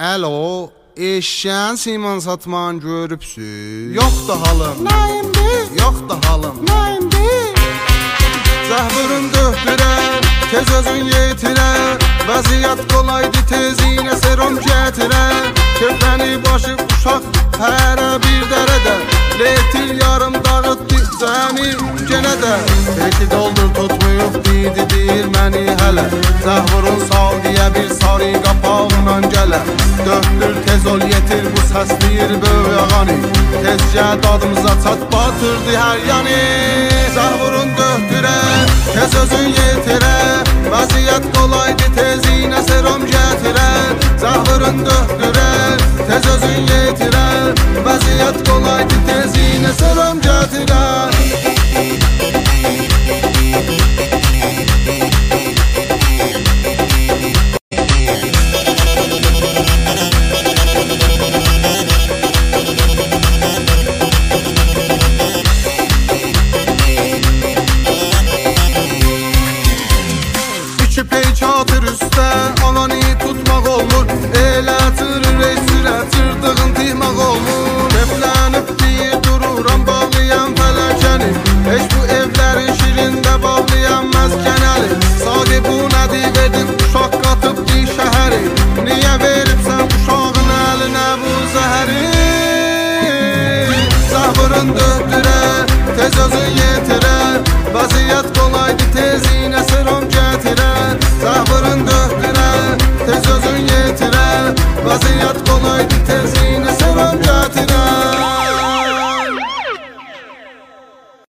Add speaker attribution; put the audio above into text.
Speaker 1: Alo, eşyan Siman satman görübsüz? Yox da halım.
Speaker 2: Nəyimdir?
Speaker 1: Yox da halım.
Speaker 2: Nəyimdir?
Speaker 1: Zəhvırın döhdürər, tez özün yetirər. Vəziyyət qolaydı tezinə serum gətirər. Köfəni başı uşaq hərə bir dərədə. Letil yarım dağıtdı cəmi genə də. Peki doldur tutmuyub didi deyir məni hələ. Zəhvırın sal deyə bir sarı qapağına gələ. Döhdür tez ol yetir bu səsliyir böyüğəni. Tezcə dadımıza çat batırdı hər yanı. Zəhvırın döhdürər, tez özün yetirər. Vəziyyət qolaydı tezinə serum gətirər. Zəhvırın döhdürər, tez özün yetirər. Vəziyyət qolaydı tezinə serum gətirər. İki peykat